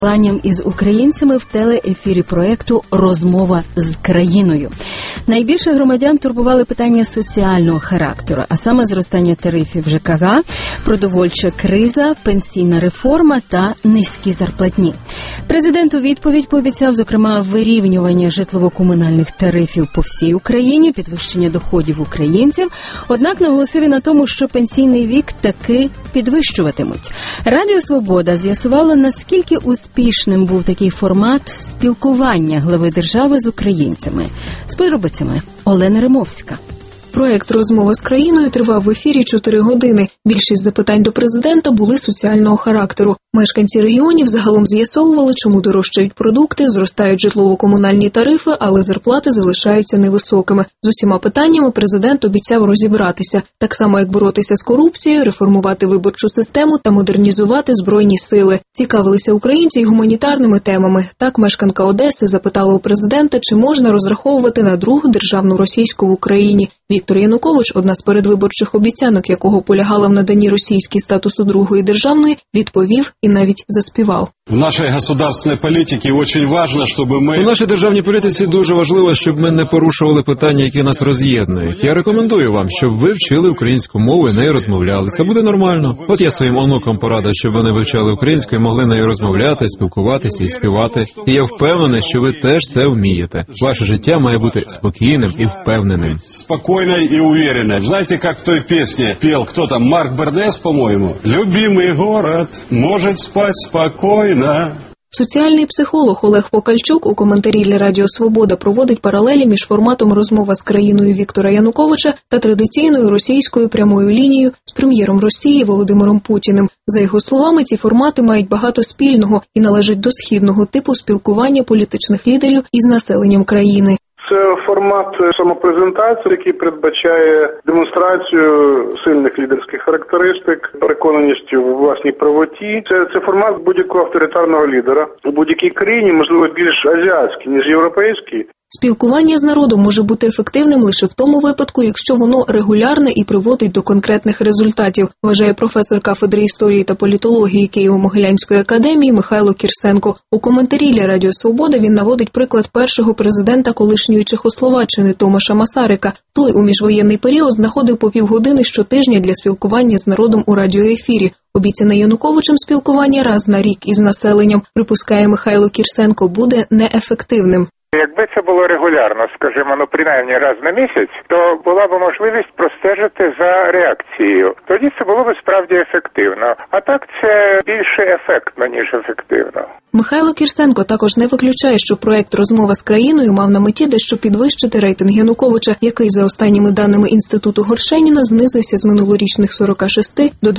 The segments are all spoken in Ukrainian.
із українцями в телеефірі проєкту «Розмова з країною». Найбільше громадян турбували питання соціального характеру, а саме зростання тарифів ЖКГ, продовольча криза, пенсійна реформа та низькі зарплатні. Президент у відповідь пообіцяв, зокрема, вирівнювання житлово-комунальних тарифів по всій Україні, підвищення доходів українців, однак наголосив і на тому, що пенсійний вік таки підвищуватимуть. Радіо «Свобода» з'ясувало, наскільки успішним був такий формат спілкування глави держави з українцями. З подробицями Олена Римовська. Проект «Розмова з країною» тривав в ефірі 4 години. Більшість запитань до президента були соціального характеру. Мешканці регіонів загалом з'ясовували, чому дорожчають продукти, зростають житлово-комунальні тарифи, але зарплати залишаються невисокими. З усіма питаннями президент обіцяв розібратися. Так само, як боротися з корупцією, реформувати виборчу систему та модернізувати Збройні сили. Цікавилися українці й гуманітарними темами. Так, мешканка Одеси запитала у президента, чи можна розраховувати на другу державну російську в Україні. Віктор Янукович, одна з передвиборчих обіцянок якого полягала в наданні російській статусу другої державної, відповів і навіть заспівав. В нашій государственній політиці дуже важливо, щоб ми... У нашій державній політиці дуже важливо, щоб ми не порушували питання, які нас роз'єднують. Я рекомендую вам, щоб ви вчили українську мову і нею розмовляли. Це буде нормально. От я своїм онукам порадив, щоб вони вивчали українську і могли нею розмовляти, спілкуватися і співати. І я впевнений, що ви теж це вмієте. Ваше життя має бути спокійним і впевненим. Спокійною і уверенною. Знаєте, як в той пісні пел, хто там, Марк Бернес, по-моєму? «Любимий город може спати спокійно». Соціальний психолог Олег Покальчук у коментарі для Радіо «Свобода» проводить паралелі між форматом «Розмова з країною» Віктора Януковича та традиційною російською прямою лінією з прем'єром Росії Володимиром Путіним. За його словами, ці формати мають багато спільного і належать до східного типу спілкування політичних лідерів із населенням країни. Це формат самопрезентації, який передбачає демонстрацію сильних лідерських характеристик, переконаності у власній правоті. Це формат будь-якого авторитарного лідера у будь-якій країні, можливо, більш азіатський, ніж європейський. Спілкування з народом може бути ефективним лише в тому випадку, якщо воно регулярне і приводить до конкретних результатів, вважає професор кафедри історії та політології Києво-Могилянської академії Михайло Кірсенко. У коментарі для Радіо «Свобода» він наводить приклад першого президента колишньої Чехословаччини Томаша Масарика. Той у міжвоєнний період знаходив по півгодини щотижня для спілкування з народом у радіоефірі. Обіцяне Януковичем спілкування раз на рік із населенням, припускає Михайло Кірсенко, буде неефективним. Якби це було регулярно, скажімо, принаймні раз на місяць, то була б можливість простежити за реакцією. Тоді це було б справді ефективно. А так це більше ефектно, ніж ефективно. Михайло Кірсенко також не виключає, що проект «Розмова з країною» мав на меті дещо підвищити рейтинг Януковича, який, за останніми даними Інституту Горшеніна, знизився з минулорічних 46 до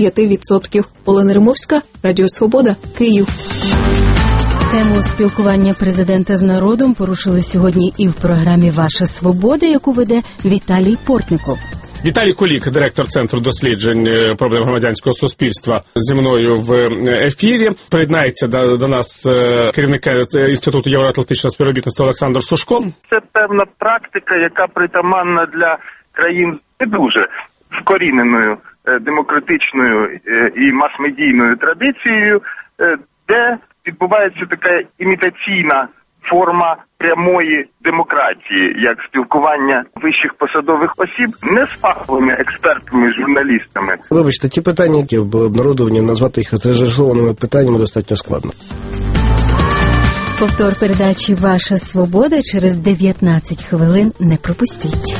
25%. Олена Римовська, Радіо «Свобода», Київ. Тему спілкування президента з народом порушили сьогодні і в програмі «Ваша свобода», яку веде Віталій Портников. Віталій Кулік, директор Центру досліджень проблем громадянського суспільства, зі мною в ефірі. Приєднається до нас керівник Інституту євроатлантичного співробітництва Олександр Сушко. Це певна практика, яка притаманна для країн не дуже вкоріненою демократичною і мас-медійною традицією, де відбувається така імітаційна форма прямої демократії, як спілкування вищих посадових осіб не з фаховими експертами, журналістами. Вибачте, ті питання, які були обнародовані, назвати їх зажированими питаннями достатньо складно. Повтор передачі «Ваша свобода» через 19 хвилин не пропустіть.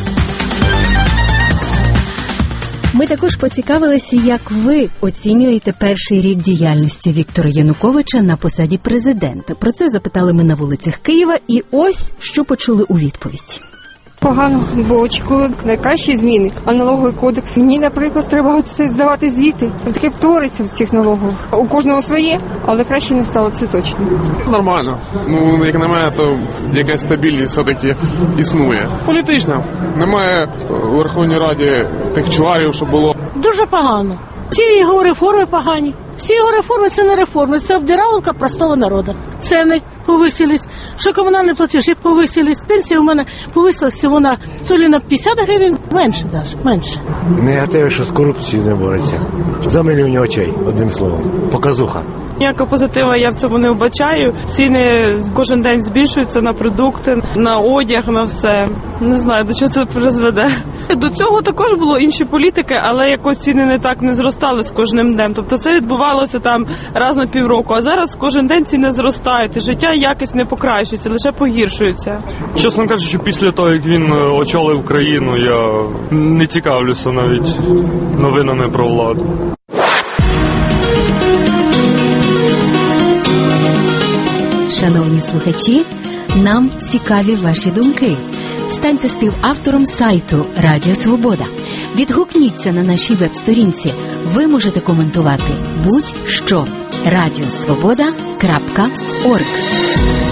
Ми також поцікавилися, як ви оцінюєте перший рік діяльності Віктора Януковича на посаді президента. Про це запитали ми на вулицях Києва, і ось що почули у відповідь. Погано, бо очікували найкращі зміни. А налоговий кодекс, мені, наприклад, треба здавати звіти. Таке твориться в цих налогових. У кожного своє, але краще не стало, це точно. Нормально. Як на мене, то якась стабільність все-таки існує. Політично. Немає у Верховній Раді тих чварів, що було. Дуже погано. Ці його реформи погані. Всі його реформи – це не реформи, це обдираловка простого народу. Ціни повисились, що комунальні платежі повисились, пенсія у мене повисилась всього на то ли на 50 гривень, менше. Негативи, що з корупцією не бореться. Замилювання очей, одним словом. Показуха. Ніякого позитива я в цьому не вбачаю. Ціни кожен день збільшуються на продукти, на одяг, на все. Не знаю, до чого це призведе. До цього також було інші політики, але якось ціни не зростали з кожним днем. Тобто це відбувалося там раз на півроку, а зараз кожен день ціни зростають, і життя якось не покращується, лише погіршується. Чесно кажучи, після того, як він очолив країну, я не цікавлюся навіть новинами про владу. Шановні слухачі, нам цікаві ваші думки. Станьте співавтором сайту Радіо Свобода. Відгукніться на нашій веб-сторінці. Ви можете коментувати будь-що. radiosvoboda.org